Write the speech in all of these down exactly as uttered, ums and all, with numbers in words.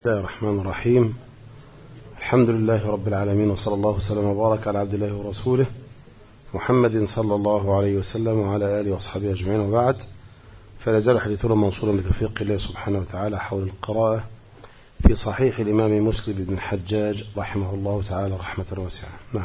بسم الله الرحمن الرحيم. الحمد لله رب العالمين، وصلى الله وسلم وبارك على عبد الله ورسوله محمد صلى الله عليه وسلم وعلى آله وأصحابه أجمعين، وبعد. فلا زال حديثنا منصورا بتوفيق الله سبحانه وتعالى حول القراءة في صحيح الإمام مسلم بن الحجاج رحمه الله تعالى رحمة واسعة. نعم.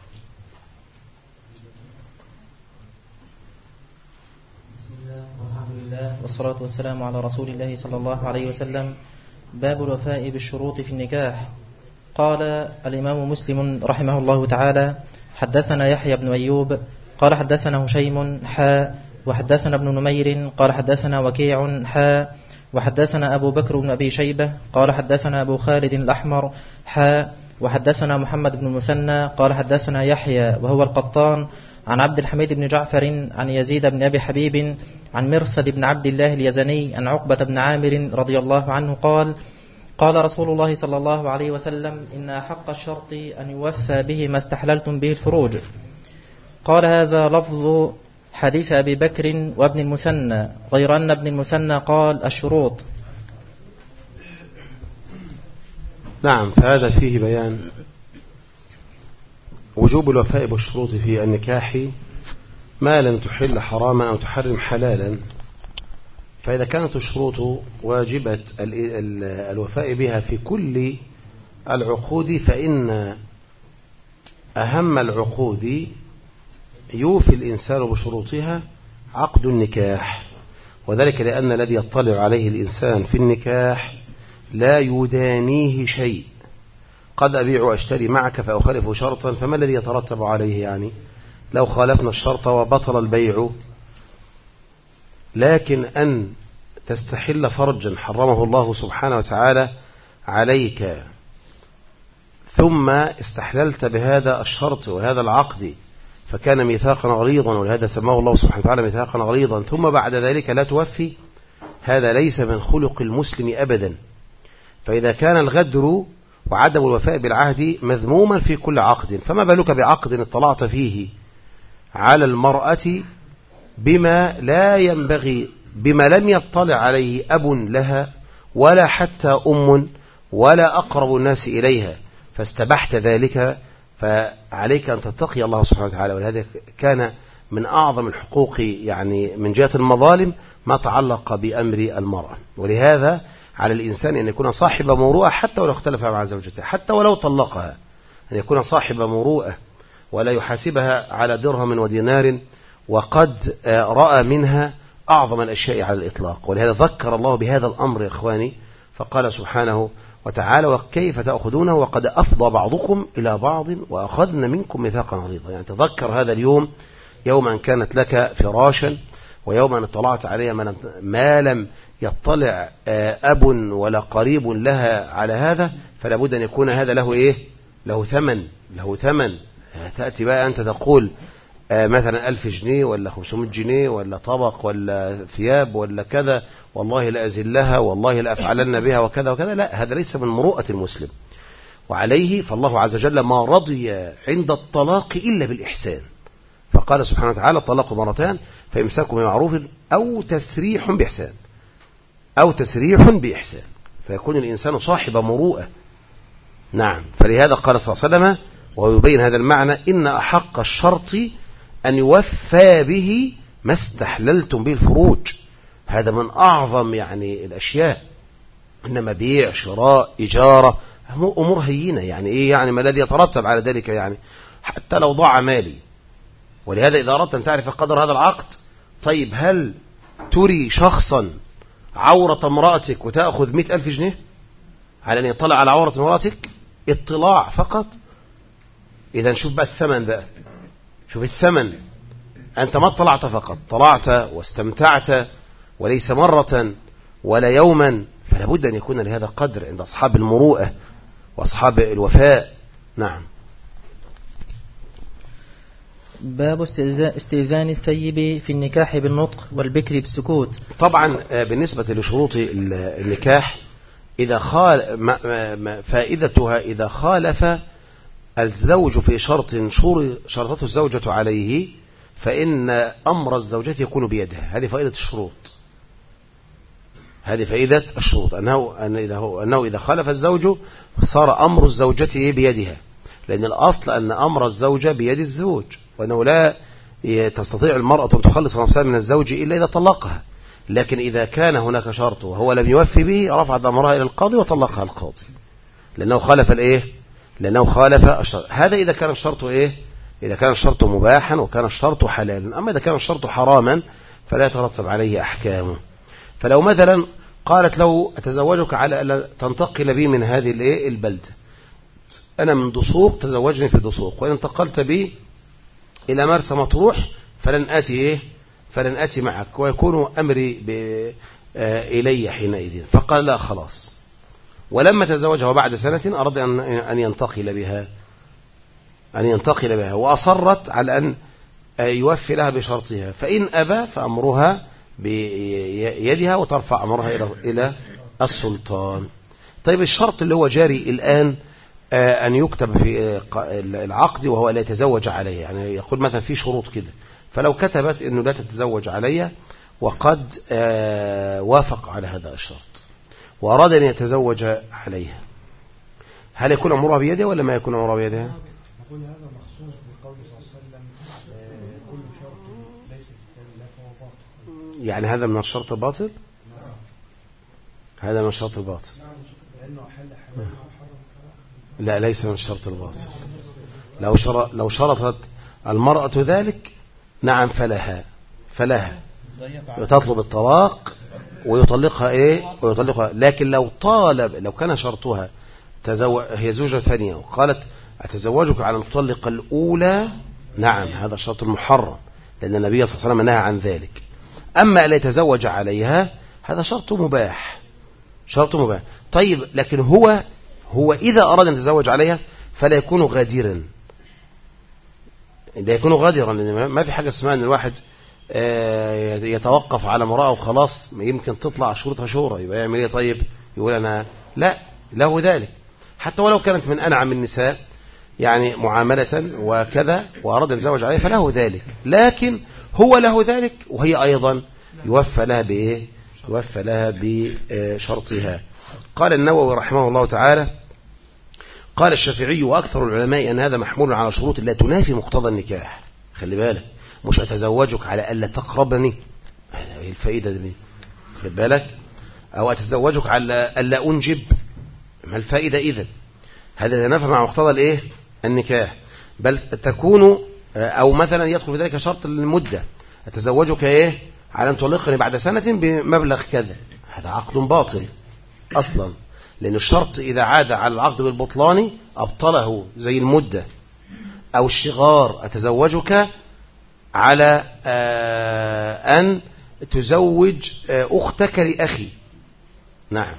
بسم الله والحمد لله والصلاة والسلام على رسول الله صلى الله عليه وسلم. باب الوفاء بالشروط في النكاح. قال الإمام مسلم رحمه الله تعالى: حدثنا يحيى بن أيوب قال حدثنا هشيم حا وحدثنا ابن نمير قال حدثنا وكيع حا وحدثنا أبو بكر بن أبي شيبة قال حدثنا أبو خالد الأحمر حا وحدثنا محمد بن المثنى قال حدثنا يحيى وهو القطان عن عبد الحميد بن جعفر عن يزيد بن أبي حبيب عن مرثد بن عبد الله اليزني عن عقبة بن عامر رضي الله عنه قال: قال رسول الله صلى الله عليه وسلم: إن أحق الشرط أن يوفى به ما استحللتم به الفروج. قال: هذا لفظ حديث أبي بكر وابن المثنى، غير أن ابن المثنى قال الشروط. نعم. فهذا فيه بيان وجوب الوفاء بالشروط في النكاح ما لم تحل حراما أو تحرم حلالا. فإذا كانت الشروط واجبة الوفاء بها في كل العقود، فإن أهم العقود يوفي الإنسان بشروطها عقد النكاح، وذلك لأن الذي يطلع عليه الإنسان في النكاح لا يدانيه شيء. قد أبيع وأشتري معك فأخالف شرطا، فما الذي يترتب عليه؟ يعني لو خالفنا الشرط وبطل البيع. لكن أن تستحل فرجا حرمه الله سبحانه وتعالى عليك، ثم استحللت بهذا الشرط وهذا العقد، فكان ميثاقا غليظا، ولهذا سماه الله سبحانه وتعالى ميثاقا غليظا، ثم بعد ذلك لا توفي، هذا ليس من خلق المسلم أبدا. فإذا كان الغدر وعدم الوفاء بالعهد مذموما في كل عقد، فما بالك بعقد اطلعت فيه على المرأة بما لا ينبغي، بما لم يطلع عليه أب لها ولا حتى أم ولا أقرب الناس إليها، فاستبحت ذلك، فعليك أن تتقي الله سبحانه وتعالى. ولهذا كان من أعظم الحقوق يعني من جهة المظالم ما تعلق بأمر المرأة. ولهذا على الإنسان أن يكون صاحب مروءة حتى ولو اختلف مع زوجته، حتى ولو طلقها، أن يكون صاحب مروءة ولا يحاسبها على درهم ودينار وقد رأى منها أعظم الأشياء على الإطلاق. ولهذا ذكر الله بهذا الأمر يا إخواني، فقال سبحانه وتعالى: وكيف تأخذونه وقد أفضى بعضكم إلى بعض وأخذن منكم ميثاقا غليظا. يعني تذكر هذا اليوم، يوم أن كانت لك فراشا، ويوم أن اطلعت عليها ما لم يطلع أب ولا قريب لها على هذا، فلا بد أن يكون هذا له إيه؟ له ثمن، له ثمن. تأتي بقى أنت تقول مثلا ألف جنيه ولا خمسمائة جنيه ولا طبق ولا ثياب ولا كذا، والله لا أزلها، والله لا أفعلن بها وكذا وكذا. لا، هذا ليس من مروءة المسلم. وعليه فالله عز وجل ما رضي عند الطلاق إلا بالإحسان، فقال سبحانه وتعالى: الطلاق مرتان فإمساك بمعروف أو تسريح بإحسان، أو تسريح بإحسان، فيكون الإنسان صاحب مروءة. نعم. فلهذا قال صلى الله عليه وسلم ويبين هذا المعنى: إن أحق الشرط أن يوفى به ما استحللتم به الفروج. هذا من أعظم يعني الأشياء. إنما بيع، شراء، إجارة، أمور هينة. يعني إيه؟ يعني ما الذي يترتب على ذلك؟ يعني حتى لو ضاع مالي. ولهذا إذا أردت أن تعرف قدر هذا العقد، طيب هل تري شخصا عورة امرأتك وتأخذ مئة ألف جنيه على أن يطلع على عورة امرأتك؟ اطلاع فقط. إذا شوف بقى الثمن، بقى شوف الثمن. أنت ما اطلعت فقط، طلعت واستمتعت، وليس مرة ولا يوما. فلا بد أن يكون لهذا قدر عند أصحاب المروءة وأصحاب الوفاء. نعم. باب استئذان الثيب في النكاح بالنطق والبكر بالسكوت. طبعا بالنسبة لشروط النكاح، إذا خال فائدتها إذا خالف الزوج في شرط شرطته الزوجة عليه، فإن أمر الزوجة يكون بيدها. هذه فائدة الشروط. هذه فائدة الشروط، أنه, أن إذا هو أنه إذا خالف الزوج صار أمر الزوجة بيدها، لأن الأصل أن أمر الزوجة بيد الزوج، وأنه لا تستطيع المرأة أن تخلص نفسها من الزوج إلا إذا طلقها. لكن إذا كان هناك شرط وهو لم يوفي به رفعت أمرها إلى القاضي وطلقها القاضي، لأنه خالف الإيه؟ لأنه خالف الشرط. هذا إذا كان الشرط إيه؟ إذا كان الشرط مباحا وكان الشرط حلالا. أما إذا كان الشرط حراما فلا يترتب عليه أحكامه. فلو مثلا قالت لو أتزوجك على ألا تنتقل بي من هذه الإيه؟ البلدة، أنا من دسوق تزوجني في دسوق، وإن انتقلت بي إلى مرسى مطروح فلن أتي إيه؟ فلن أتي معك، ويكون أمري إلي حينئذ. فقال لا خلاص. ولما تزوجها بعد سنة أراد أن ينتقل بها أن ينتقل بها وأصرت على أن يوفي لها بشرطها، فإن أبى فأمرها بيدها وترفع أمرها إلى السلطان. طيب الشرط اللي هو جاري الآن أن يكتب في العقد وهو لا يتزوج عليه، يعني يقول مثلا في شروط كده، فلو كتبت أنه لا تتزوج علي وقد وافق على هذا الشرط وأراد أن يتزوج عليها، هل يكون أمرها بيدها ولا ما يكون أمرها بيدها؟ نقول هذا مخصوص بقول صلى الله عليه وسلم كل شرط ليس في كتاب الله فهو باطل. يعني هذا من الشرط الباطل؟ هذا من الشرط الباطل. لأنه حل حرام وحرم. لا، ليس من الشرط الباطل. لو شرط لو شرطت المرأة ذلك نعم فلها فلها تطلب الطلاق ويطلقها ايه ويطلقها. لكن لو طالب لو كان شرطها تزوج هي زوجة ثانية وقالت أتزوجك على المطلقة الأولى، نعم هذا الشرط المحرم، لأن النبي صلى الله عليه وسلم نهى عن ذلك. أما لا يتزوج عليها هذا شرط مباح، شرط مباح. طيب لكن هو هو إذا أراد أن يتزوج عليها فلا يكون غادرا، ده يكون غادرا، لأن ما في حاجة اسمها أن الواحد يتوقف على امرأة وخلاص يمكن تطلع شروطها شورى يبقى يعمل ايه؟ طيب يقول أنا لا، له ذلك حتى ولو كانت من أنعم النساء يعني معاملة وكذا وأراد أن يتزوج عليها فله ذلك، لكن هو له ذلك وهي أيضا يوفى لها بإيه؟ يوفى لها بشرطها. قال النووي رحمه الله تعالى قال الشافعي وأكثر العلماء أن هذا محمول على شروط لا تنافي مقتضى النكاح. خلي بالك، مش أتزوجك على ألا تقربني، هذه الفائدة دي، خلي بالك، أو أتزوجك على ألا أنجب، ما الفائدة إذن؟ هذا يتنافى مع مقتضى الإيه؟ النكاح. بل تكون أو مثلا يدخل في ذلك شرط المدة، أتزوجك إيه؟ على أن تطلقني بعد سنة بمبلغ كذا، هذا عقد باطل أصلا، لأن الشرط إذا عاد على العقد بالبطلان أبطله، زي المدة أو الشغار، أتزوجك على أن تزوج أختك لأخي، نعم،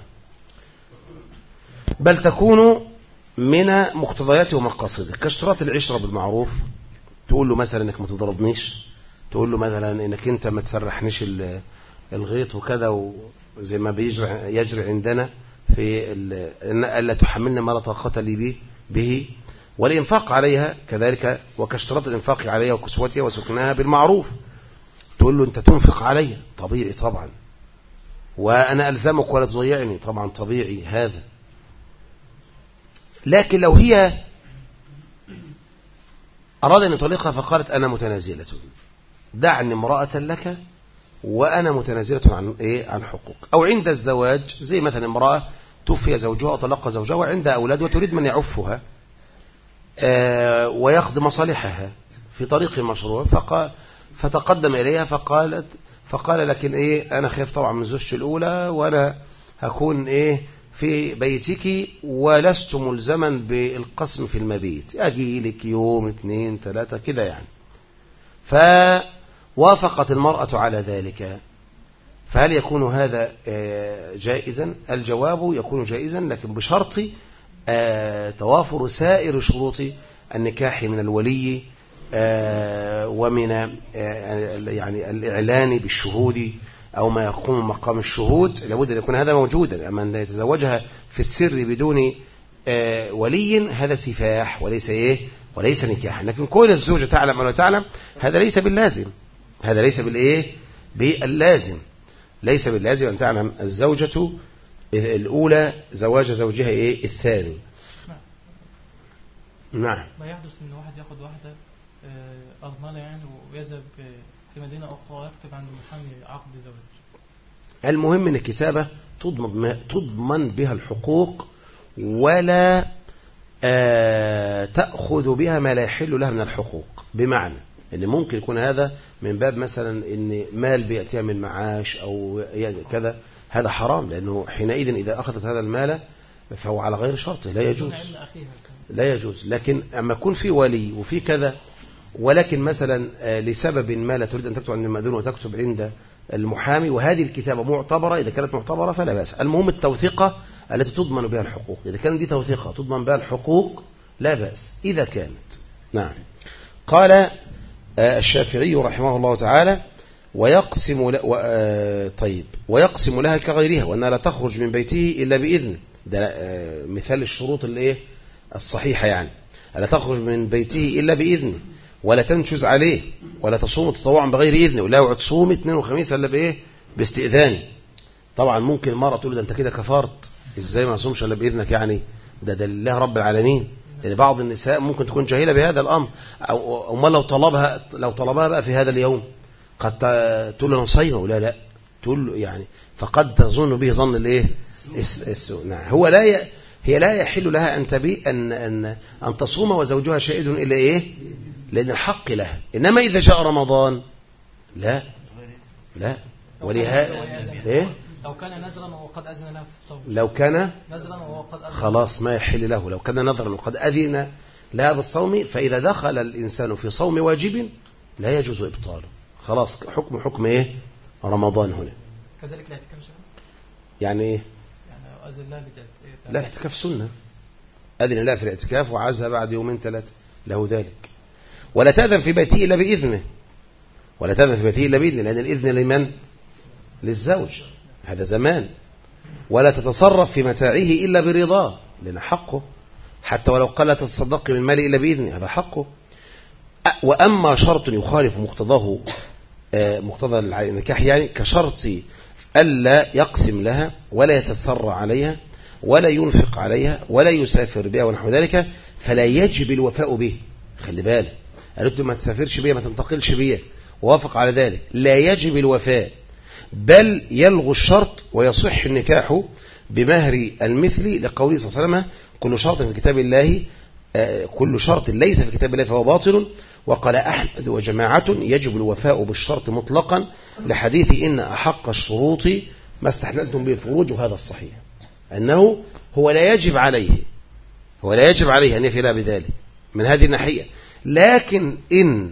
بل تكون من مقتضيات ومقاصده، كاشتراط العشرة بالمعروف، تقول له مثلا انك ما تضربنيش، تقول له مثلا انك انت ما تسرحنيش الغيط وكذا، وزي ما بيجري يجري عندنا في ان الا تحملنا ما لا طاقه لي به به والانفاق عليها كذلك، وكاشتراط الانفاق عليها وكسوتها وسكنها بالمعروف، تقول له انت تنفق علي، طبيعي طبعا، وانا الزمك ولا تضيعني، طبعا طبيعي هذا. لكن لو هي أراد أن يطلقها فقالت أنا متنازلة، دعني امرأة لك وأنا متنازلة عن إيه؟ عن حقوق. أو عند الزواج، زي مثلا امرأة توفي زوجها وطلق زوجها وعندها أولاد وتريد من يعفها آه ويخدم مصالحها في طريق مشروع، فقال فتقدم إليها فقالت فقال لكن إيه أنا خايف طبعا من زوجتي الأولى وأنا هكون إيه في بيتك ولست ملزما بالقسم في المبيت، أجي لك يوم اثنين ثلاثة كذا يعني. فوافقت المرأة على ذلك، فهل يكون هذا جائزا؟ الجواب يكون جائزا، لكن بشرط توافر سائر شروط النكاح من الولي ومن يعني الإعلان بالشهود أو ما يقوم مقام الشهود، لابد أن يكون هذا موجودا. أما أن يتزوجها في السر بدون ولي هذا سفاح وليس إيه وليس نكاح. لكن كون الزوجة تعلم ولا تعلم هذا ليس باللازم، هذا ليس بالإيه باللازم. ليس باللازم أن تعلم الزوجة الأولى زواج زوجها إيه الثاني. نعم. ما يحدث ان واحد ياخد واحدة أرملة يعني ويذهب في مدينة أخرى ويكتب عند محامي عقد زواج. المهم ان الكتابة تضمن تضمن بها الحقوق ولا آه تأخذ بها ما لا يحل لها من الحقوق. بمعنى ان ممكن يكون هذا من باب مثلا ان مال بيأتيها من معاش او يعني كذا، هذا حرام، لانه حينئذ اذا اخذت هذا المال فهو على غير شرطه، لا يجوز لا يجوز. لكن اما يكون في ولي وفي كذا، ولكن مثلا لسبب ما لا تريد ان تكتب عند المأذون وتكتب عند المحامي، وهذه الكتابة معتبرة، إذا كانت معتبرة فلا بأس. المهم التوثيقة التي تضمن بها الحقوق، إذا كانت دي توثيقة تضمن بها الحقوق لا بأس إذا كانت. نعم. قال الشافعي رحمه الله تعالى: ويقسم ل... و... طيب ويقسم لها كغيرها، وأنها لا تخرج من بيته إلا بإذنه. ده مثال الشروط اللي الصحيحة، يعني لا تخرج من بيته إلا بإذنه، ولا تنشز عليه، ولا تصوم تطوعا بغير إذنه، ولا يقعد تصوم اثنين وخميس إلا بإيه باستئذاني. طبعا ممكن المرأة تقول ده أنت كده كفرت، إزاي ما أصومش إلا بإذنك؟ يعني ده ده لله رب العالمين. يعني بعض النساء ممكن تكون جاهلة بهذا الأمر، أو أما لو طلبها لو طلبها بقى في هذا اليوم قد تقول له أنا صايمة ولا لا، تقول له يعني فقد تظن به ظن الإيه السوء. نعم. هو لا ي... هي لا يحل لها أن تبي أن أن أن تصوم وزوجها شاهد إلا إيه، لأن الحق لها. إنما إذا جاء رمضان لا لا ولهذا إيه؟ لو كان نذرا وقد أذن لها في الصوم، لو كان نذرا وقد أذن خلاص ما يحل له. لو كان نذرا وقد أذن لها بالصوم، فإذا دخل الإنسان في صوم واجب لا يجوز إبطاله. خلاص حكم حكم إيه رمضان هنا. كذلك الاعتكاف يعني إيه؟ يعني أذن لها لا، الاعتكاف سنة، أذن لها في الاعتكاف وعزها بعد يومين ثلاثة له ذلك. ولا تأذن في بيته إلا بإذنه، ولا تأذن في بيته إلا بإذنه، لأن الإذن لمن؟ للزوج، هذا زمان. ولا تتصرف في متاعه إلا برضاه، لأن حقه، حتى ولو قال لا تتصدق من مالي إلا بإذنه، هذا حقه. وأما شرط يخالف مقتضاه مقتضى النكاح، يعني كشرط ألا يقسم لها ولا يتسرع عليها ولا ينفق عليها ولا يسافر بها ونحو ذلك، فلا يجب الوفاء به. خلي بالك، قالت له ما تسافرش بيها، ما تنتقلش بيها، ووافق على ذلك، لا يجب الوفاء، بل يلغو الشرط ويصح النكاح بمهر المثل، لقوله صلى الله عليه وسلم: كل شرط في كتاب الله كل شرط ليس في كتاب الله فهو باطل. وقال أحمد وجماعة: يجب الوفاء بالشرط مطلقا، لحديث إن أحق الشروط ما استحللتم به الفروج. وهذا الصحيح أنه هو لا يجب عليه هو لا يجب عليه أن يفعل بذلك من هذه الناحية، لكن إن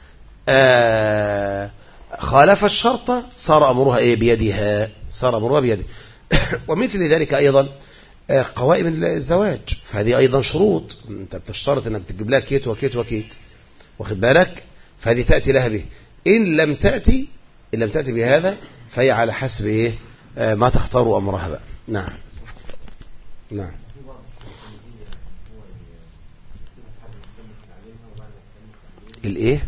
آه خالف الشرط صار أمرها إيه بيدها صار أمرها بيدها. ومثل ذلك أيضا قوائم الزواج، فهذه أيضا شروط، أنت بتشترط أنك تجيب لها كيت وكيت وكيت، واخد بالك، فهذه تأتي لها به. إن لم تأتي إن لم تأتي بهذا فهي على حسب إيه ما تختار أمرها بقى. نعم نعم. الإيه؟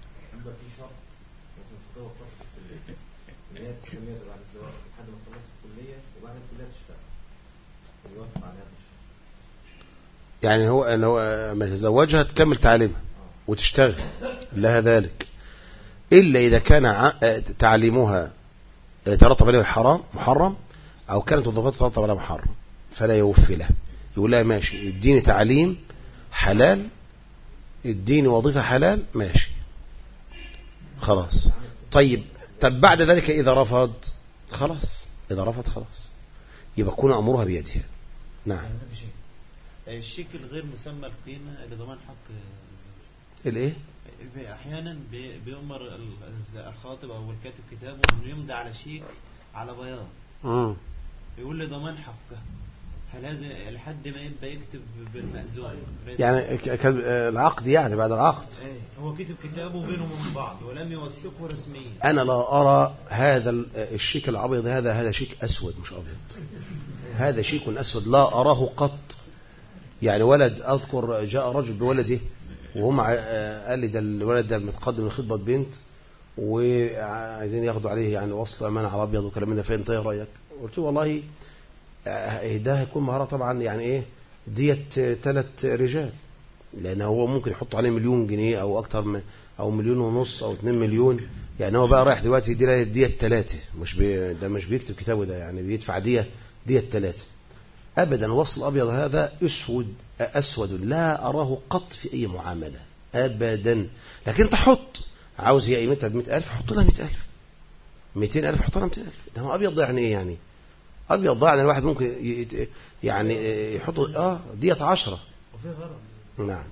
يعني هو أن هو ما تزوجها تكمل تعليمها وتشتغل لها ذلك، إلا إذا كان تعليمها ترتب عليه حرام محرم، أو كانت وظيفتها ترتب عليه محرم، فلا يوفي له، يقول لها ماشي اديني تعليم حلال، اديني وظيفة حلال، ماشي خلاص. طيب طب بعد ذلك إذا رفض خلاص إذا رفض خلاص يبقى كون أمرها بيدها. نعم. الشيك الغير مسمى القيمة لضمان حق الايه؟ احيانا بيؤمر الخاطب او الكاتب كتابه انه يمضي على شيك على بياض، امم يقول لي ضمان حقه، لازم لحد ما يبقى يكتب بالمأذون، يعني العقد، يعني بعد العقد ايه هو كتب كتابه بينهم وبين بعض ولم يوثقه رسميا. انا لا ارى هذا الشيك الابيض، هذا هذا شيك اسود مش ابيض، هذا شيك اسود لا اراه قط. يعني ولد أذكر جاء رجل بولده وهم قال لي ده الولد ده متقدم لخطبة بنت، وعايزين ياخدوا عليه يعني وصل أمانة على أبيض وكلام من ده، فأنت إيه رأيك؟ قلت له والله ده هيكون مهارة طبعا يعني إيه ديت ثلاث رجال، لأن هو ممكن يحط عليه مليون جنيه أو أكتر من أو مليون ونص أو اتنين مليون، يعني هو بقى رايح دلوقتي يدي ديت ثلاثة، مش بي ده مش بيكتب كتابه ده، يعني بيدفع ديت ديت ثلاثة أبدا. وصل أبيض هذا أسود أسود لا أراه قط في أي معاملة أبدا. لكن تحط عاوز هي قيمتها بمئة ألف حط لها مئة ألف، مئتين ألف حط لها مئتين ألف. ده هو أبيض ده يعني إيه يعني؟ أبيض ده يعني الواحد ممكن يعني يحط آه ديت عشرة. نعم.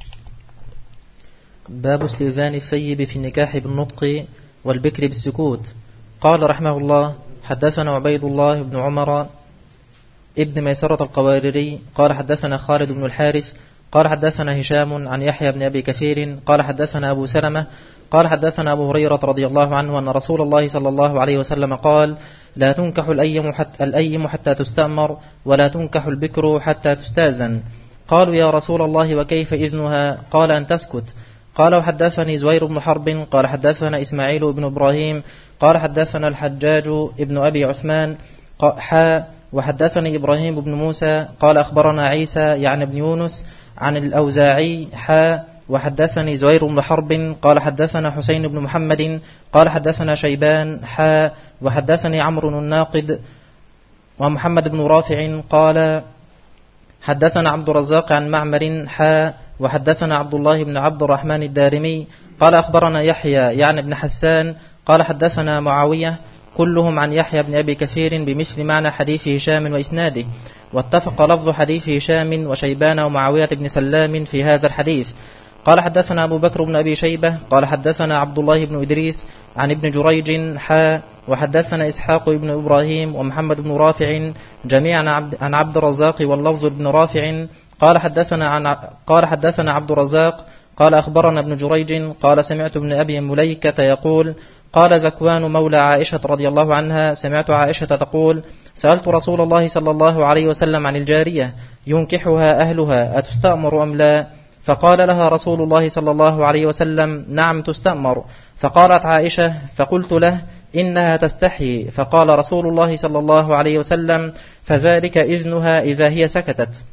باب استئذان الثيب في النكاح بالنطق والبكر بالسكوت. قال رحمه الله: حدثنا عبيد الله بن عمر ابن ميسرة القواريري قال حدثنا خالد بن الحارث قال حدثنا هشام عن يحيى بن أبي كثير قال حدثنا أبو سلمة قال حدثنا أبو هريرة رضي الله عنه أن رسول الله صلى الله عليه وسلم قال: لا تنكح الأيم حتى, الأيم حتى تستأمر، ولا تنكح البكر حتى تستأذن. قالوا: يا رسول الله وكيف إذنها؟ قال: أن تسكت. قال: وحدثني زهير بن حرب قال حدثنا إسماعيل بن إبراهيم قال حدثنا الحجاج ابن أبي عثمان حا وحدثني إبراهيم بن موسى قال أخبرنا عيسى يعني ابن يونس عن الأوزاعي حا وحدثني زهير بن حرب قال حدثنا حسين بن محمد قال حدثنا شيبان حا وحدثني عمرو الناقد ومحمد بن رافع قال حدثنا عبد الرزاق عن معمر حا وحدثنا عبد الله بن عبد الرحمن الدارمي قال أخبرنا يحيى يعني ابن حسان قال حدثنا معاوية كلهم عن يحيى بن أبي كثير بمثل معنى حديث هشام وإسناده، واتفق لفظ حديث هشام وشيبان ومعاوية بن سلام في هذا الحديث. قال حدثنا أبو بكر بن أبي شيبة قال حدثنا عبد الله بن إدريس عن ابن جريج حا وحدثنا إسحاق بن إبراهيم ومحمد بن رافع جميعا عن عبد الرزاق واللفظ بن رافع قال حدثنا عن قال حدثنا عبد الرزاق قال أخبرنا ابن جريج قال سمعت ابن أبي مليكة يقول: قال ذكوان مولى عائشة رضي الله عنها: سمعت عائشة تقول: سألت رسول الله صلى الله عليه وسلم عن الجارية ينكحها أهلها أتستأمر أم لا؟ فقال لها رسول الله صلى الله عليه وسلم: نعم تستأمر. فقالت عائشة: فقلت له: إنها تستحي. فقال رسول الله صلى الله عليه وسلم: فذلك إذنها إذا هي سكتت.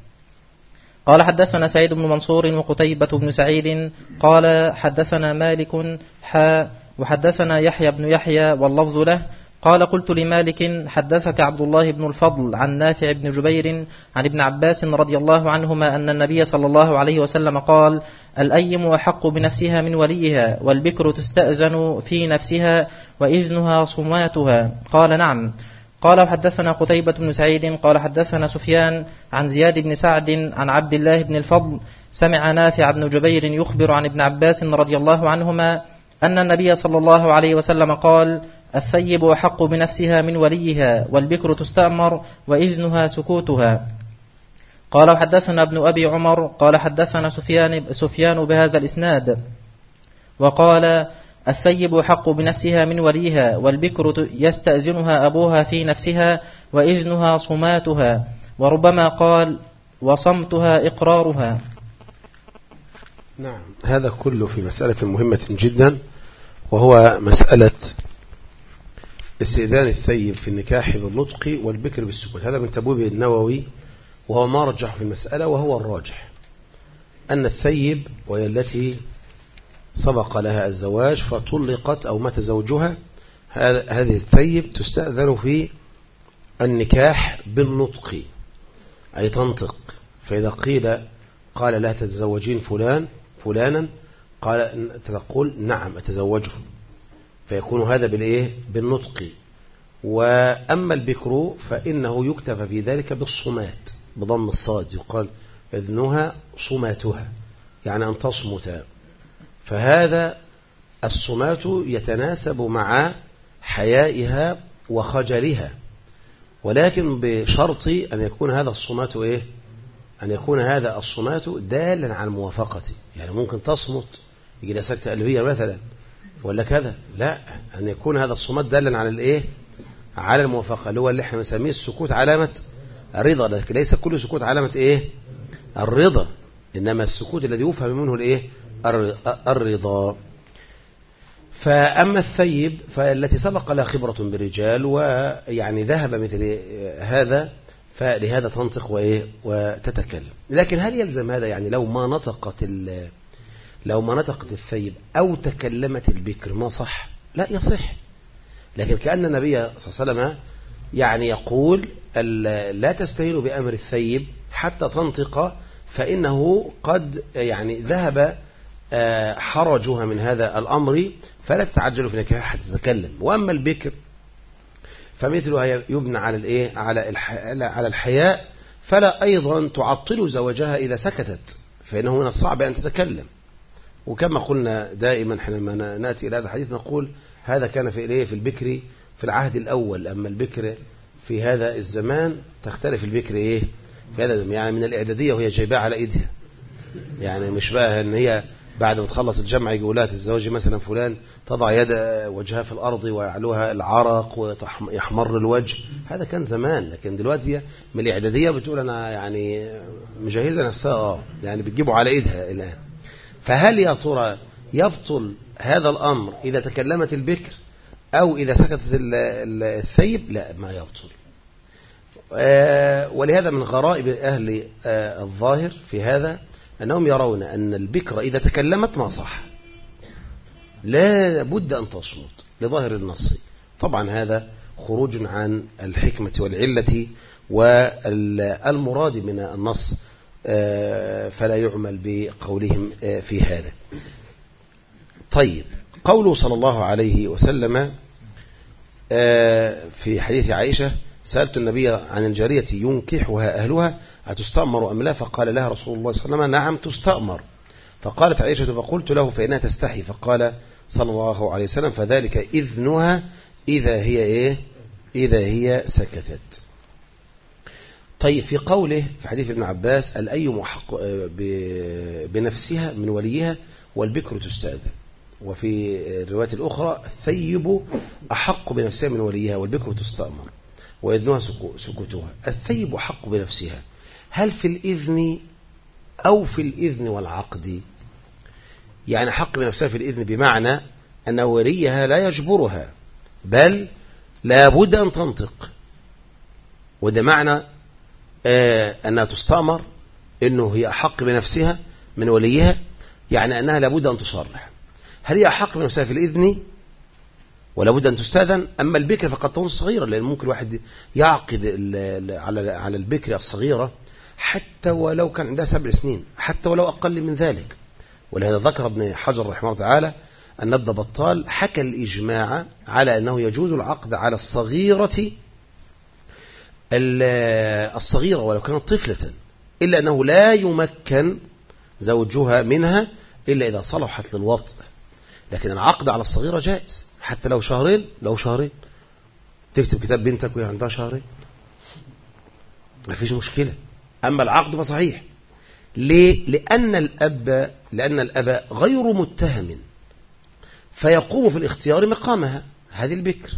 قال حدثنا سعيد بن منصور وقتيبة بن سعيد قال حدثنا مالك حا وحدثنا يحيى بن يحيى واللفظ له قال: قلت لمالك: حدثك عبد الله بن الفضل عن نافع بن جبير عن ابن عباس رضي الله عنهما أن النبي صلى الله عليه وسلم قال: الأيم أحق بنفسها من وليها، والبكر تستأذن في نفسها وإذنها صماتها. قال: نعم. قال: وحدثنا قتيبة بن سعيد قال حدثنا سفيان عن زياد بن سعد عن عبد الله بن الفضل سمع نافع بن جبير يخبر عن ابن عباس رضي الله عنهما أن النبي صلى الله عليه وسلم قال: الثيب أحق بنفسها من وليها، والبكر تستأمر وإذنها سكوتها. قال: وحدثنا ابن أبي عمر قال حدثنا سفيان, سفيان بهذا الإسناد وقال: الثيب أحق بنفسها من وليها، والبكر يستأذنها أبوها في نفسها وإذنها صماتها. وربما قال: وصمتها إقرارها. نعم. هذا كله في مسألة مهمة جدا، وهو مسألة استئذان الثيب في النكاح بالنطق والبكر بالسكوت. هذا من تبويب النووي، وهو ما رجح في المسألة، وهو الراجح أن الثيب وهي التي سبق لها الزواج فطلقت أو مات زوجها، هذه الثيب تستأذن في النكاح بالنطق، أي تنطق. فإذا قيل قال لها تتزوجين فلان فلانا، قال تقول: نعم أتزوجه، فيكون هذا بالإيه؟ بالنطق. وأما البكر فإنه يكتفى في ذلك بالصمات بضم الصاد، يقال إذنها صماتها، يعني أن تصمت. فهذا الصمات يتناسب مع حيائها وخجلها، ولكن بشرط أن يكون هذا الصمات إيه؟ أن يكون هذا الصمات دالا على الموافقة. يعني ممكن تصمت يجي لها سكتة قلبية مثلا ولا كذا، لا، أن يكون هذا الصمات دالا على الإيه؟ على الموافقة، اللي هو اللي احنا بنسميه السكوت علامة الرضا. لكن ليس كل سكوت علامة إيه؟ الرضا، إنما السكوت الذي يفهم منه الإيه؟ الرضا. فأما الثيب فالتي سبق لها خبرة بالرجال ويعني ذهب مثل هذا فلهذا تنطق وإيه وتتكلم. لكن هل يلزم هذا؟ يعني لو ما نطقت لو ما نطقت الثيب أو تكلمت البكر ما صح؟ لا يصح. لكن كأن النبي صلى الله عليه وسلم يعني يقول لا تستهينوا بأمر الثيب حتى تنطق فإنه قد يعني ذهب حرجها من هذا الأمر فلا تتعجلوا في نكاحها حتى تتكلم. وأما البكر فمثلها يبنى على الايه على على الحياء فلا أيضا تعطل زوجها إذا سكتت فإنه من الصعب أن تتكلم. وكما قلنا دائما حينما نأتي إلى هذا الحديث نقول هذا كان في الايه في البكر في العهد الأول. أما البكر في هذا الزمان تختلف البكر ايه في هذا الزمان يعني من الإعدادية وهي جايباه على إيدها. يعني مش بقى ان هي بعد ما تخلص الجمع يقول لها تتزوجي مثلا فلان تضع يد وجهها في الأرض ويعلوها العرق ويحمر الوجه. هذا كان زمان. لكن دلوقتي من الإعدادية بتقول أنا يعني مجهزة نفسها اه يعني بتجيبه على إيدها الآن. فهل يا ترى يبطل هذا الأمر إذا تكلمت البكر أو إذا سكتت الثيب؟ لا ما يبطل. ولهذا من غرائب أهل الظاهر في هذا أنهم يرون أن البكر إذا تكلمت ما صح لا بد أن تصمت لظاهر النص. طبعا هذا خروج عن الحكمة والعلة والمراد من النص فلا يعمل بقولهم في هذا. طيب قوله صلى الله عليه وسلم في حديث عائشة سألت النبي عن الجارية ينكحها أهلها أتستأمر أم لا؟ فقال لها رسول الله صلى الله عليه وسلم نعم تستأمر. فقالت عائشة فقلت له فإنها تستحي فقال صلى الله عليه وسلم فذلك إذنها إذا هي إيه إذا هي سكتت. طيب في قوله في حديث ابن عباس الأيم أحق بنفسها من وليها والبكر تستأذن. وفي الرواية الأخرى الثيب أحق بنفسها من وليها والبكر تستأمر وإذنها سكوتها. الثيب أحق بنفسها هل في الإذن أو في الإذن والعقد؟ يعني حق بنفسها في الإذن بمعنى أن وليها لا يجبرها بل لا بد أن تنطق. وده معنى آه أنها تستأمر أنه هي أحق بنفسها من وليها يعني أنها لا بد أن تصرح. هل هي أحق بنفسها في الإذن ولا بد أن تستأذن؟ أما البكر فقد تكون صغيرة لأن ممكن الواحد يعقد على على البكر الصغيرة حتى ولو كان عندها سبع سنين حتى ولو أقل من ذلك. ولهذا ذكر ابن حجر رحمه الله تعالى أن ابن بطال حكى الإجماع على أنه يجوز العقد على الصغيرة الصغيرة ولو كانت طفلة إلا أنه لا يمكن زوجها منها إلا إذا صلحت للوطء. لكن العقد على الصغيرة جائز حتى لو شهرين لو شهرين تكتب كتاب بنتك وهي عندها شهرين ما فيش مشكلة. أما العقد فصحيح. ليه؟ لأن الأب لأن الأب غير متهم فيقوم في الاختيار مقامها هذه البكر.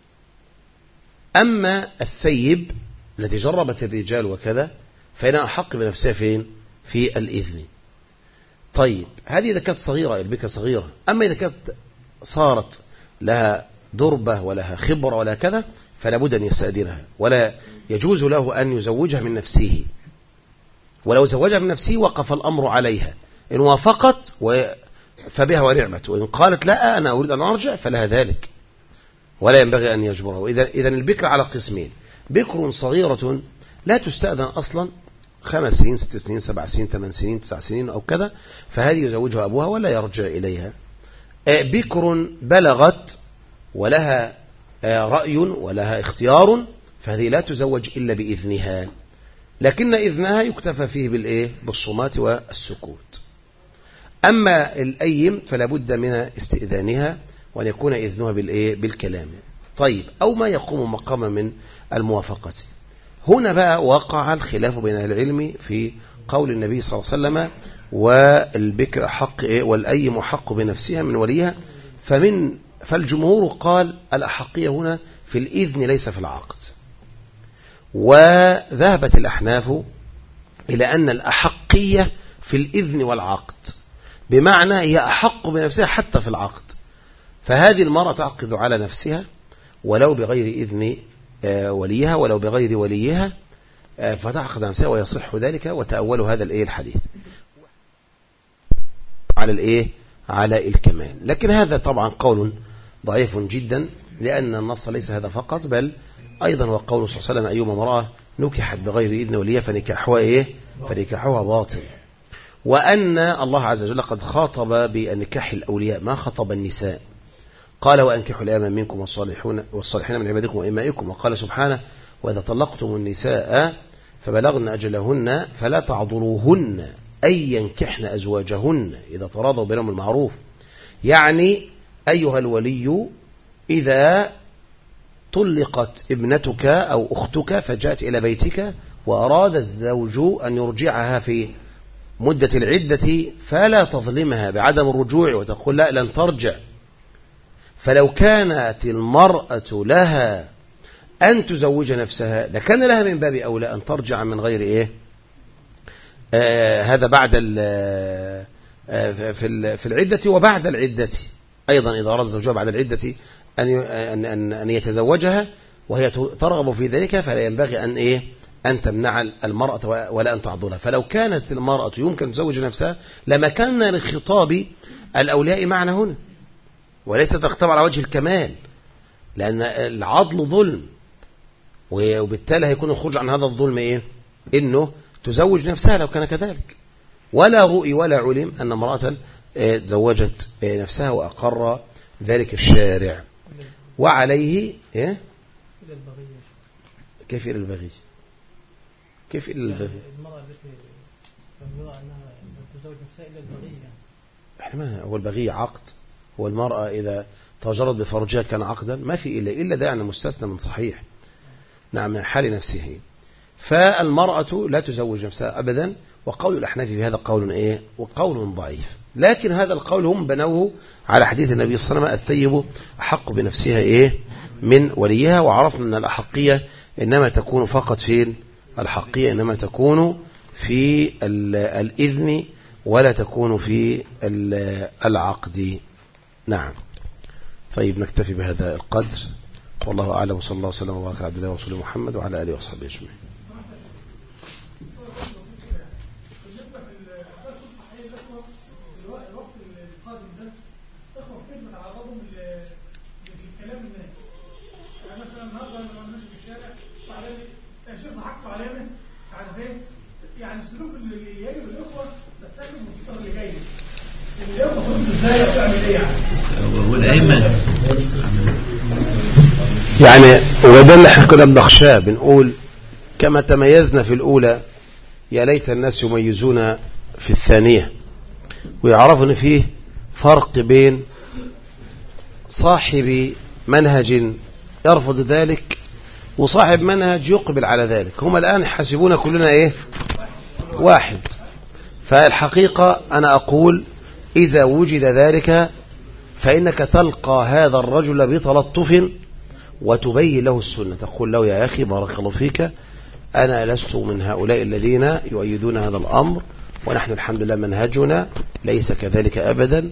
أما الثيب التي جربت الرجال وكذا فإنها أحق بنفسها فين؟ في الإذن. طيب هذه إذا كانت صغيرة البكر صغيرة. أما إذا كانت صارت لها دربة ولها خبرة ولا كذا فلا بد أن يستأذنها ولا يجوز له أن يزوجها من نفسه. ولو زوجها من نفسه وقف الأمر عليها إن وافقت فبها ونعمت وإن قالت لا أنا أريد أن أرجع فلها ذلك ولا ينبغي أن يجبرها. إذن البكر على قسمين بكر صغيرة لا تستأذن أصلا خمس سنين ست سنين سبع سنين ثمان سنين تسع سنين أو كذا فهذه يزوجها أبوها ولا يرجع إليها. بكر بلغت ولها رأي ولها اختيار فهذه لا تزوج إلا بإذنها لكن إذنها يكتفى فيه بالإيه؟ بالصمات والسكوت. أما الأيم فلا بد من استئذانها وأن يكون إذنها بالإيه؟ بالكلام. طيب أو ما يقوم مقام من الموافقة. هنا بقى وقع الخلاف بين العلم في قول النبي صلى الله عليه وسلم والبكر حق إيه؟ والأيم حق بنفسها من وليها. فمن فالجمهور قال الأحقية هنا في الإذن ليس في العقد. وذهبت الأحناف إلى أن الأحقية في الإذن والعقد بمعنى هي أحق بنفسها حتى في العقد. فهذه المرأة تعقد على نفسها ولو بغير إذن وليها ولو بغير وليها، فتعقد نفسها ويصح ذلك. وتأولوا هذا الإيه الحديث على الإيه على الكمال، لكن هذا طبعا قول ضعيف جدا، لأن النص ليس هذا فقط، بل أيضا وقوله صلى الله عليه وسلم أيما امرأة نكحت بغير إذن وليها فنكاحها إيه فنكاحها باطل. وأن الله عز وجل قد خاطب بالنكاح الأولياء ما خطب النساء، قال وأنكحوا الأيام منكم والصالحون والصالحين من عبادكم وإمائكم، وقال سبحانه وإذا طلقتم النساء فبلغن أجلهن فلا تعضلوهن أن ينكحن أزواجهن إذا تراضوا بينهم المعروف. يعني أيها الولي إذا طلقت ابنتك أو أختك فجاءت إلى بيتك وأراد الزوج أن يرجعها في مدة العدة، فلا تظلمها بعدم الرجوع وتقول لا لن ترجع. فلو كانت المرأة لها أن تزوج نفسها لكان لها من باب أولى أن ترجع من غير إيه آه هذا بعد آه في في العدة وبعد العدة أيضا. إذا أراد زوجها بعد العدة أن أن أن يتزوجها وهي ترغب في ذلك فلا ينبغي أن إيه أن تمنع المرأة ولا أن تعضلها. فلو كانت المرأة يمكن تزوج نفسها لما كان لخطاب الأولياء معنا هنا، وليس تختار على وجه الكمال، لأن العضل ظلم، وبالتالي هيكون الخروج عن هذا الظلم إيه إنه تزوج نفسها لو كان كذلك. ولا رؤي ولا علم أن امرأة تزوجت نفسها وأقر ذلك الشارع. وعليه إيه؟ كيف إلى البغي؟ كيف إلى البغي؟ المرأة التي يرى أنها تزوج نفسها إلى البغي يعني. إحنا ما هو البغي عقد، هو المرأة إذا تجرد بفرجها كان عقدا، ما في إلا إلا ده يعني مستثنى من صحيح، نعم من حال نفسه. فالمرأة لا تزوج نفسها أبدا، وقول الأحناف في هذا قول إيه وقول ضعيف. لكن هذا القول هم بنوه على حديث النبي صلى الله عليه وسلم الثيب أحق بنفسها إيه من وليها. وعرفنا أن الأحقية إنما تكون فقط في الحقية إنما تكون في الإذن ولا تكون في العقد. نعم. طيب نكتفي بهذا القدر، والله أعلم، وصلى الله وسلم وبارك على عبد الله ورسوله محمد وعلى آله وصحبه أجمعين. يعني السلوك اللي يجب الأخوة تتكلم الموسيقى اللي جايه اللي يوم خطوط ازاي وتعمل ايه يعني والأئمة يعني وده اللي احنا كنا بنخشاه، بنقول كما تميزنا في الأولى يا ليت الناس يميزون في الثانية ويعرفوا ان فيه فرق بين صاحب منهج يرفض ذلك وصاحب منهج يقبل على ذلك. هم الآن حاسبون كلنا ايه واحد. فالحقيقة أنا أقول إذا وجد ذلك فإنك تلقى هذا الرجل بتلطف وتبين له السنة، تقول له يا أخي بارك الله فيك أنا لست من هؤلاء الذين يؤيدون هذا الأمر، ونحن الحمد لله منهجنا ليس كذلك أبدا.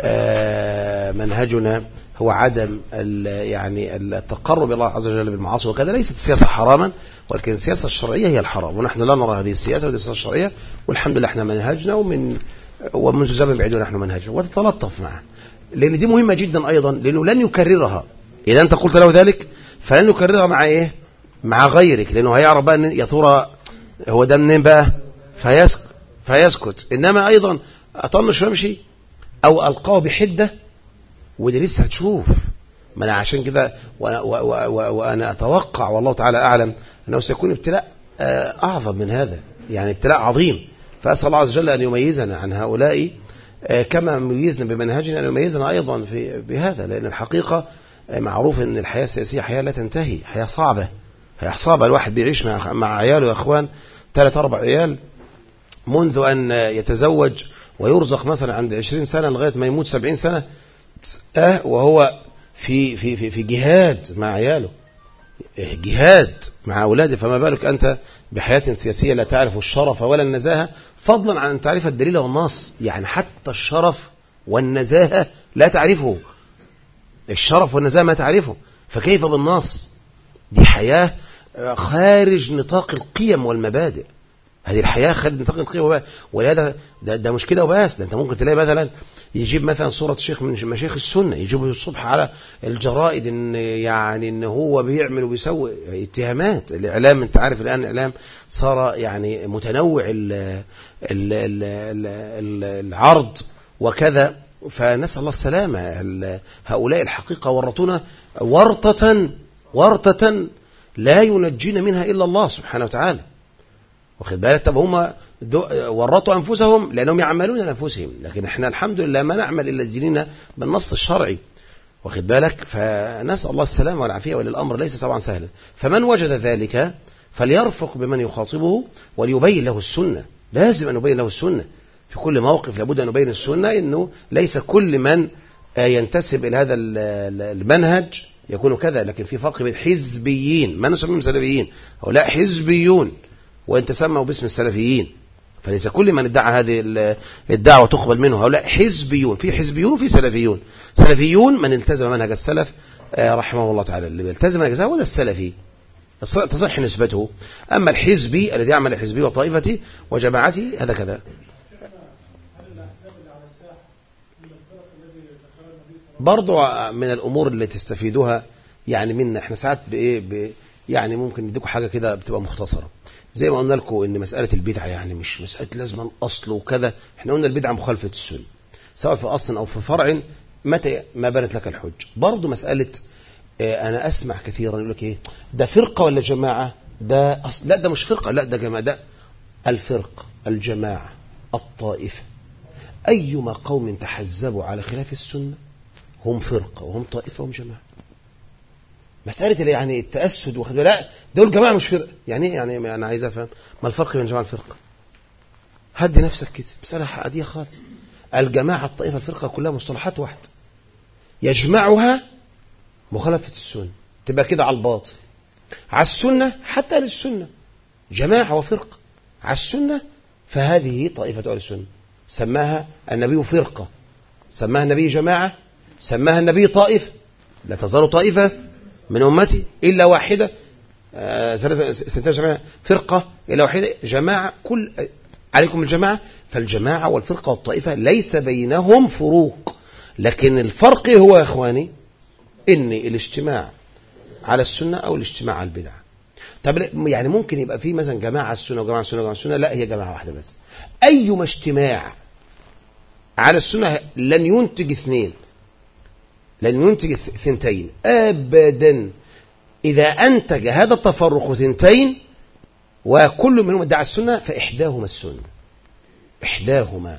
منهجنا هو عدم يعني التقرب إلى الله عز وجل بالمعاصي وكذا. ليست السياسة حراما، ولكن السياسة الشرعية هي الحرام، ونحن لا نرى هذه السياسة والسياسة الشرعية، والحمد لله احنا منهجنا ومن ومنذ زمن بعيد نحن منهجنا، وتتلطف معه لأن دي مهمة جدا أيضا، لأنه لن يكررها. إذا أنت قلت له ذلك فلن يكررها مع إيه مع غيرك، لأنه هيعرف بقى يا ترى هو ده منين بقى فيسكت, فيسكت. إنما أيضا أطنش وامشي أو ألقاه بحدة، وده لسه هتشوف. ما أنا عشان كده وأنا, وأنا أتوقع والله تعالى أعلم أنه سيكون ابتلاء أعظم من هذا، يعني ابتلاء عظيم. فأسأل الله عز وجل أن يميزنا عن هؤلاء كما ميزنا بمنهجنا أن يميزنا أيضا في بهذا، لأن الحقيقة معروف أن الحياة السياسية حياة لا تنتهي، حياة صعبة، حياة صعبة. الواحد بيعيش مع مع عياله يا أخوان ثلاث أربع عيال منذ أن يتزوج ويرزق مثلا عند عشرين سنة لغاية ما يموت سبعين سنة، أه وهو في في في في جهاد مع عياله، جهاد مع أولاده. فما بالك أنت بحياة سياسية لا تعرف الشرف ولا النزاهة، فضلا عن أن تعرف الدليل والنص. يعني حتى الشرف والنزاهة لا تعرفه، الشرف والنزاهة ما تعرفه، فكيف بالنص؟ دي حياة خارج نطاق القيم والمبادئ. هذه الحياة خارج نطاق القيم والمبادئ، ولهذا ده, ده مشكلة وبس. ده انت ممكن تلاقي مثلا يجيب مثلا صورة شيخ من مشايخ السنة، يجيبه الصبح على الجرائد ان يعني ان هو بيعمل وبيسوي اتهامات. الاعلام انت عارف الان الاعلام صار يعني متنوع ال ال ال ال العرض وكذا، فنسأل الله السلامة. هؤلاء الحقيقة ورطونا ورطة ورطة لا ينجينا منها إلا الله سبحانه وتعالى. واخد بالك؟ طب هم ورطوا أنفسهم لأنهم يعملون لأنفسهم، لكن احنا الحمد لله ما نعمل إلا ديننا بالنص الشرعي. واخد بالك؟ فنسأل الله السلامة والعافية، وللأمر ليس طبعا سهلا. فمن وجد ذلك فليرفق بمن يخاطبه وليبين له السنة. لازم أن نبين له السنة في كل موقف، لابد أن نبين السنة، إنه ليس كل من ينتسب إلى هذا المنهج يكون كذا، لكن في فرق بين حزبيين، ما نسميهم سلفيين، هؤلاء حزبيون وإن تسموا باسم السلفيين، فليس كل من ادعى هذه الدعوة تقبل منه. هؤلاء حزبيون، في حزبيون وفي سلفيون. سلفيون من التزم منهج السلف رحمه الله تعالى، اللي يلتزم منهج السلف هو ده السلفي، تصح نسبته. أما الحزبي الذي يعمل حزبي وطائفتي وجماعتي هذا كذا. برضو من الأمور اللي تستفيدوها يعني منا احنا ساعات بإيه يعني ممكن نديكم حاجة كده بتبقى مختصرة، زي ما قلنا لكم ان مسألة البدعة يعني مش مسألة لازم أصل وكذا. احنا قلنا البدعة مخالفة السنة سواء في أصل أو في فرع متى ما بانت لك الحج. برضو مسألة اه أنا أسمع كثيرا يقول لك إيه ده فرقة ولا جماعة؟ ده أصل، لا ده مش فرقة، لا ده جماعة. ده الفرقة، الجماعة، الطائفة، أيما قوم تحزبوا على خلاف السنة هم فرقة وهم طائفة وهم جماعة. مسألة يعني التأسد واخد لا دول جماعة مش فرقة، يعني ايه؟ يعني أنا عايز أفهم ما الفرق بين الجماعة والفرقة. هدي نفسك كده، مسألة عادية خالص. الجماعة، الطائفة، الفرقة كلها مصطلحات واحدة يجمعها مخالفة السنة، تبقى كده على الباطل. على السنة حتى للسنة جماعة وفرقة، على السنة فهذه طائفة أهل السنة. سماها النبي فرقة، سماها النبي جماعة، سماها النبي طائفة. لا تزال طائفة من أمتي إلا واحدة، آه فرقة إلا واحدة، جماعة، كل عليكم الجماعة. فالجماعة والفرقة والطائفة ليس بينهم فروق، لكن الفرق هو يا إخواني إن الاجتماع على السنة أو الاجتماع على البدعة. طب يعني ممكن يبقى في مثلا جماعة على السنة وجماعة على السنة وجماعة على السنة، لا هي جماعة واحدة بس. أيما اجتماع على السنة لن ينتج اثنين، لن ينتج ثنتين أبدا. إذا أنتج هذا التفرق ثنتين وكل منهم ادعى السنة فإحداهما السنة، إحداهما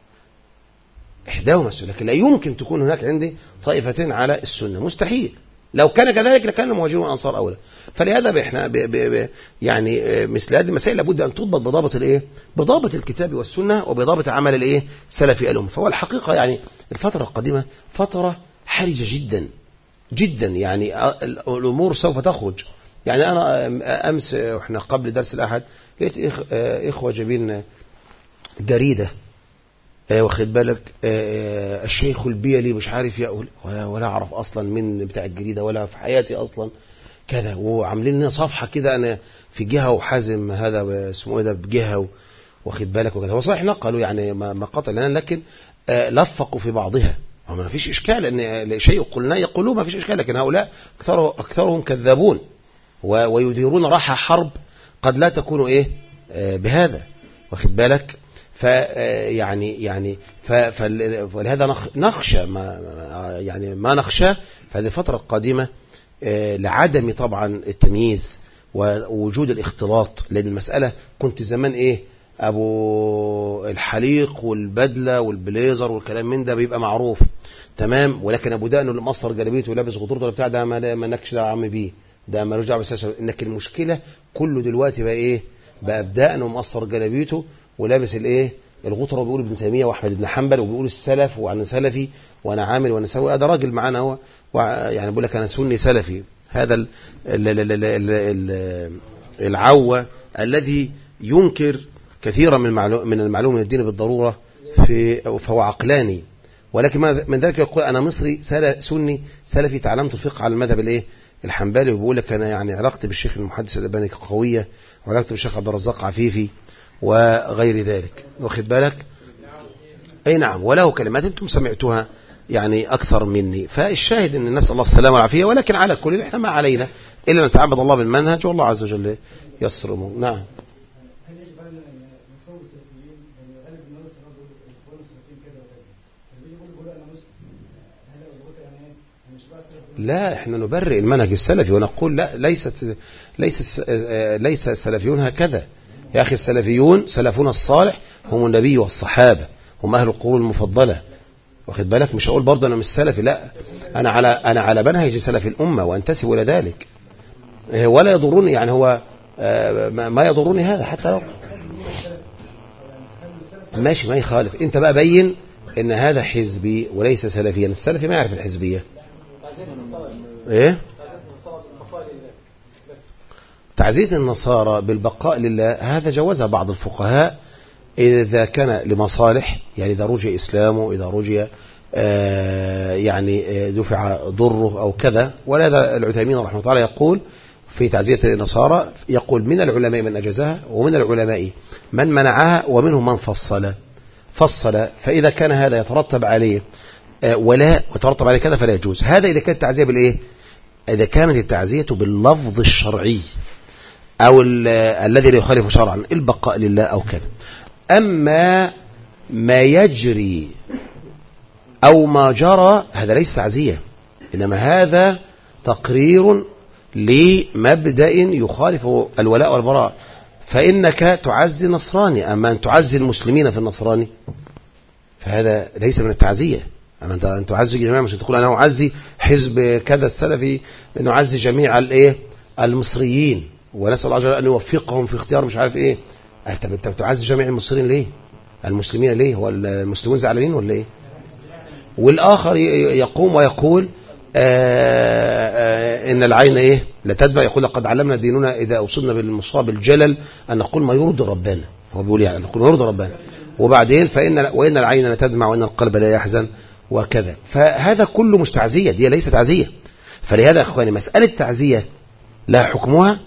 إحداهما السنة. لكن لا يمكن تكون هناك عندي طائفتين على السنة، مستحيل. لو كان كذلك لكان المهاجرون والأنصار أولى. فلهذا احنا ب ب ب يعني مثل هذه المسائل لابد أن تضبط بضابط الإيه؟ بضابط الكتاب والسنة وبضابط عمل الإيه؟ سلفي الأمة. فهو الحقيقة يعني الفترة القادمة فترة حرجة جدا جدا، يعني الأمور سوف تخرج. يعني أنا أمس وإحنا قبل درس الأحد لقيت إخوة جايبين جريدة واخد بالك الشيخ البيلي مش عارف يقول ولا ولا أعرف أصلا من بتاع الجريدة ولا في حياتي أصلا كذا، وعاملين لنا صفحة كده أنا في جهة وحازم هذا اسمه إيه ده بجهة واخد بالك وكذا. هو صحيح نقلوا يعني مقاطع لنا، لكن لفقوا في بعضها. وما فيش إشكال أن شيء قلنا يقولوه، ما فيش إشكال، لكن هؤلاء أكثر أكثرهم كذابون ويديرون راحة حرب قد لا تكون إيه بهذا واخد بالك. فيعني يعني فلهذا نخشى ما يعني ما نخشى في هذه الفترة القادمة لعدم طبعا التمييز ووجود الاختلاط. لأن المسألة كنت زمان إيه أبو الحليق والبدلة والبليزر والكلام من ده بيبقى معروف تمام، ولكن أبو دقن اللي مقصر جلبيته ولابس غطورته ولا بتاع ده ما نكش ده عم بيه، ده ما رجع بس. إنك المشكلة كله دلوقتي بقى إيه بقى بدقن ومقصر جلبيته ولابس الايه الغطره، بيقول ابن تيميه واحمد بن حنبل وبيقول السلف وانا سلفي وانا عامل وانا سوي. هذا راجل معانا هو يعني بيقول لك انا سني سلفي. هذا ال ال ال ال ال العوة الذي ينكر كثيرا من المعلوم من المعلوم من الدين بالضروره في فهو عقلاني ولكن من ذلك يقول أنا مصري سني سلفي تعلمت الفقه على المذهب الايه الحنبلي، وبيقول لك أنا يعني علاقتي بالشيخ المحدث الألباني قوية، وعلاقتي بالشيخ عبد الرزاق عفيفي وغير ذلك، واخد بالك؟ أي نعم، وله كلمات أنتم سمعتوها يعني أكثر مني. فالشاهد أن نسأل الله السلامة والعافية، ولكن على كل إحنا ما علينا إلا نتعبد الله بالمنهج، والله عز وجل يسر أمور. نعم. لا، احنا نبرئ المنهج السلفي ونقول لا، ليست ليس ليس السلفيون هكذا يا أخي. السلفيون سلفنا الصالح هم النبي والصحابة، هم أهل القرون المفضلة، واخد بالك؟ مش هقول برضه أنا مش سلفي، لا، أنا على أنا على منهج سلف الأمة وأنتسب إلى ذلك، ولا يضرني يعني هو ما يضرني هذا حتى لو ماشي ما يخالف. أنت بقى بين إن هذا حزبي وليس سلفيا. السلفي ما يعرف الحزبية. إيه؟ تعزية النصارى بالبقاء لله هذا جوزها بعض الفقهاء إذا كان لمصالح، يعني إذا رجي إسلامه، إذا رجي آه يعني دفع ضره أو كذا. ولهذا العثيمين رحمه الله يقول في تعزية النصارى، يقول من العلماء من أجازها، ومن العلماء من منعها، ومنهم من فصل فصل فإذا كان هذا يترتب عليه آه ولا وترتب عليه كذا فلا يجوز. هذا إذا كانت التعزية بالإيه؟ إذا كانت التعزية باللفظ الشرعي أو الذي لا يخالف شرعا، البقاء لله أو كذا. أما ما يجري أو ما جرى هذا ليس تعزية، إنما هذا تقرير لمبدأ يخالف الولاء والبراء. فإنك تعزي نصراني، أما أن تعزي المسلمين في النصراني فهذا ليس من التعزية. أما أن تعزي جميع مش تقول أنا أعزي حزب كذا السلفي، أنه أعزي جميع الإيه المصريين، ونسأل الله أن يوفقهم في اختيار مش عارف إيه. أنت بتعزي جميع المصريين ليه؟ المسلمين ليه؟ هو المسلمون زعلانين ولا إيه؟ والآخر يقوم ويقول آآ آآ إن العين إيه لا تدمع، يقول لقد علمنا ديننا إذا أصبنا بالمصاب الجلل أن نقول ما يرضي ربنا. هو بيقول يعني نقول ما يرضي ربنا، وبعدين فإن وإن العين لا تدمع وإن القلب لا يحزن وكذا. فهذا كله مش تعزية، دي ليس تعزية. فلهذا يا أخواني مسألة تعزية لا حكمها،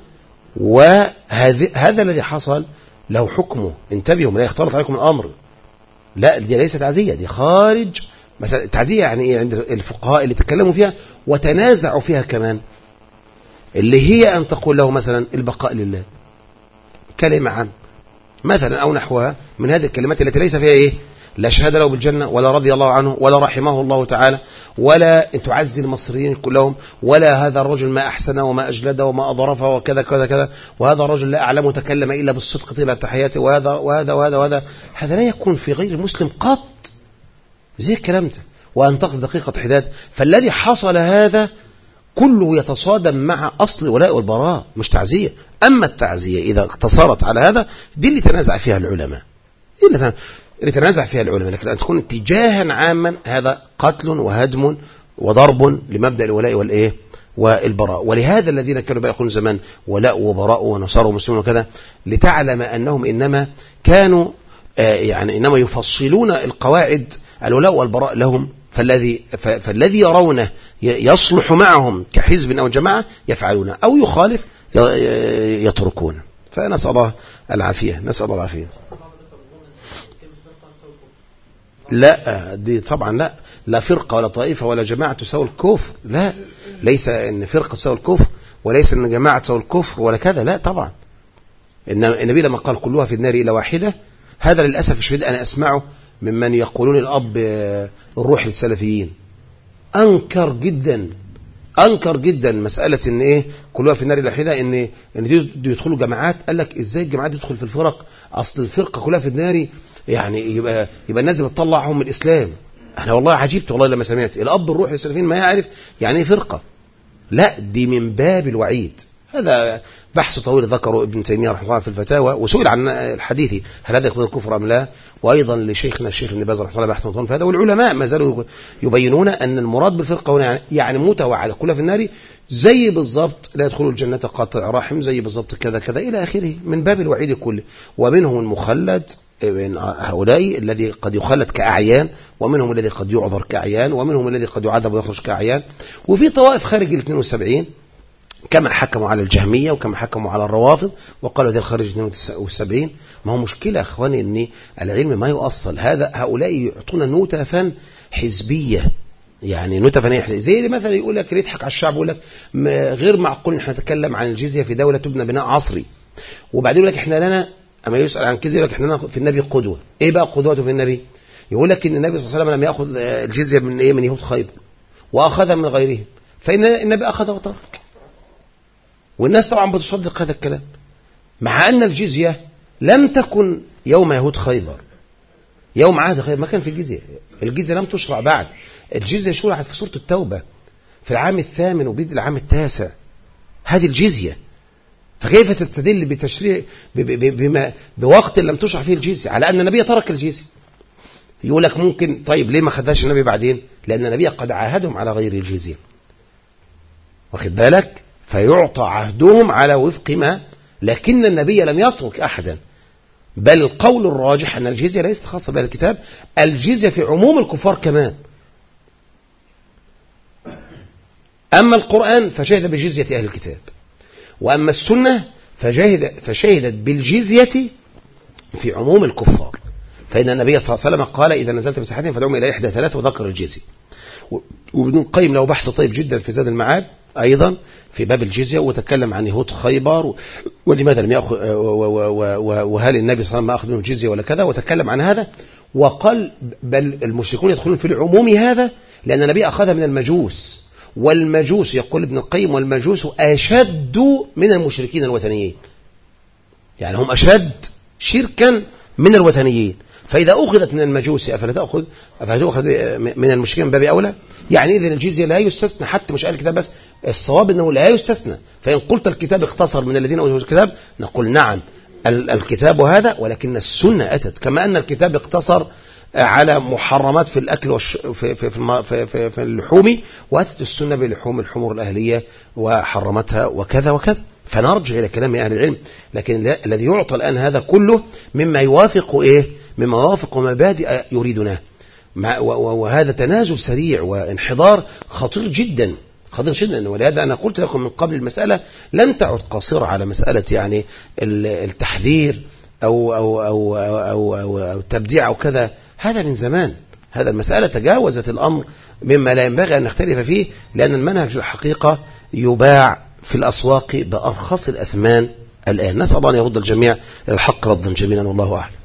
وهذا الذي حصل له حكمه. انتبهوا لا يختلط عليكم الأمر. لا، دي ليست تعزية، دي خارج مثلا. تعزية يعني إيه عند الفقهاء اللي تكلموا فيها وتنازعوا فيها كمان، اللي هي أن تقول له مثلا البقاء لله كلمة عام مثلا أو نحوها من هذه الكلمات التي ليس فيها إيه لا شهادة له بالجنة، ولا رضي الله عنه، ولا رحمه الله تعالى، ولا تعزي المصريين كلهم، ولا هذا الرجل ما أحسن وما أجلد وما أضرف وكذا كذا كذا، وهذا الرجل لا أعلم تكلم إلا بالصدق طيلة تحياته، وهذا وهذا وهذا وهذا. هذا لا يكون في غير المسلم قط زي الكلام ده، وأن تقف دقيقة حداد. فالذي حصل هذا كله يتصادم مع أصل ولاء والبراء، مش تعزية. أما التعزية إذا اقتصرت على هذا دي اللي تنازع فيها العلماء، اللي اللي تنازع فيها العلماء. لكن أن تكون اتجاها عاما هذا قتل وهدم وضرب لمبدأ الولاء والإيه والبراء. ولهذا الذين كانوا بقى يقولون زمان ولاء وبراء ونصارى ومسلمون وكذا، لتعلم أنهم إنما كانوا آه يعني إنما يفصلون القواعد الولاء والبراء لهم. فالذي فالذي يرونه يصلح معهم كحزب أو جماعة يفعلونه، أو يخالف يتركونه. فنسأل الله العافية، نسأل الله العافية. لا، دي طبعا لا لا فرقة ولا طائفة ولا جماعة تساوي الكفر. لا، ليس ان فرقة تساوي الكفر، وليس ان جماعة تساوي الكفر ولا كذا. لا طبعا. إن النبي لما قال كلها في النار إلى واحدة، هذا للأسف الشديد أنا أسمعه ممن يقولون الأب الروح للسلفيين. أنكر جدا أنكر جدا مسألة إن إيه كلها في النار إلى واحدة، إن إن دي يدخلوا جماعات. قال لك إزاي الجماعات تدخل في الفرق؟ أصل الفرقة كلها في النار يعني يبقى يبقى الناس بتطلعهم من الإسلام. احنا والله عجبت والله لما سمعت الأب الروح للسلفيين ما يعرف يعني ايه فرقة. لا، دي من باب الوعيد. هذا بحث طويل ذكره ابن تيمية رحمه الله في الفتاوى، وسئل عن الحديث هل هذا يقتضي الكفر أم لا، وأيضا لشيخنا الشيخ ابن باز رحمه الله بحث طويل في هذا. والعلماء ما زالوا يبينون أن المراد بالفرقة هنا يعني متوعدة كلها في النار، زي بالضبط لا يدخلوا الجنة قاطع رحم، زي بالضبط كذا كذا إلى آخره، من باب الوعيد كله. ومنهم المخلد من هؤلاء الذي قد يخلد كأعيان، ومنهم الذي قد يعذر كأعيان، ومنهم الذي قد يعذب ويخرج كأعيان. وفي طوائف خارج ال اثنين وسبعين كما حكموا على الجهمية وكما حكموا على الروافض وقالوا ده الخارج اثنين وسبعين. ما هو مشكلة يا أخواني أن العلم ما يؤصل. هذا هؤلاء يعطون نتفا حزبية، يعني نتفا حزبية، زي مثلا يقول لك يضحك على الشعب ويقول لك غير معقول نحن نتكلم عن الجزية في دولة تبنى بناء عصري، وبعدين يقول لك احنا لنا أما يسأل عن كذا يقول لك احنا في النبي قدوة. ايه بقى قدوته في النبي؟ يقول لك ان النبي صلى الله عليه وسلم لم يأخذ الجزية من ايه من يهود خيبر وأخذها من غيرهم، فإن النبي أخذها وترك. والناس طبعا بتصدق هذا الكلام، مع أن الجزية لم تكن يوم يهود خيبر، يوم عهد خيبر ما كان في الجزية. الجزية لم تشرع بعد، الجزية شرعت في سورة التوبة في العام الثامن وبيد العام التاسع، هذه الجزية. فكيف تستدل بتشريع بما بوقت لم تشرع فيه الجزية على أن النبي ترك الجزية؟ يقول لك ممكن طيب ليه ما خدهاش النبي بعدين؟ لأن النبي قد عاهدهم على غير الجزية، واخد بالك؟ فيعطى عهدهم على وفق ما، لكن النبي لم يترك أحدا، بل القول الراجح أن الجزية ليست خاصة بها الكتاب، الجزية في عموم الكفار كمان. أما القرآن فشهد بجزية أهل الكتاب، وأما السنة فشهد فشهدت بالجزية في عموم الكفار. فإن النبي صلى الله عليه وسلم قال إذا نزلت بساحتهم فدعوهم إلى إحدى ثلاث وذكر الجزية. وابن القيم له بحث طيب جدا في زاد المعاد أيضا في باب الجزية، وتكلم عن يهود خيبر ولماذا لم يأخذ، وهل النبي صلى الله عليه وسلم ما أخذ منه الجزية ولا كذا، وتكلم عن هذا وقال بل المشركون يدخلون في العموم هذا لأن النبي أخذها من المجوس، والمجوس يقول ابن القيم والمجوس أشد من المشركين الوثنيين، يعني هم أشد شركا من الوثنيين. فإذا أخذت من المجوس أفلا تأخذ أفلا تأخذ من المشركين باب أولى؟ يعني إذن الجزية لا يستثنى، حتى مش قال الكتاب بس، الصواب أنه لا يستثنى. فإن قلت الكتاب اختصر من الذين أوتوا الكتاب نقول نعم الكتاب هذا، ولكن السنة أتت كما أن الكتاب اقتصر على محرمات في الأكل والش... في, في, في, في, في اللحوم، وأتت السنة بلحوم الحمر الأهلية وحرمتها وكذا وكذا. فنرجع إلى كلام أهل العلم، لكن الذي يعطى الآن هذا كله مما يوافق إيه؟ مما يوافق مبادئ يريدنا، وهذا تنازل سريع وانحدار خطير جدا خطير جدا. ولهذا أنا قلت لكم من قبل المسألة لن تعد قصيرة على مسألة يعني التحذير أو أو أو أو أو, أو التبديع أو كذا، هذا من زمان. هذا المسألة تجاوزت الأمر مما لا ينبغي أن نختلف فيه، لأن المنهج الحقيقة يباع في الأسواق بأرخص الأثمان الآن. نسأل الله أن يرد الجميع إلى الحق ردا جميلا، والله أعلم.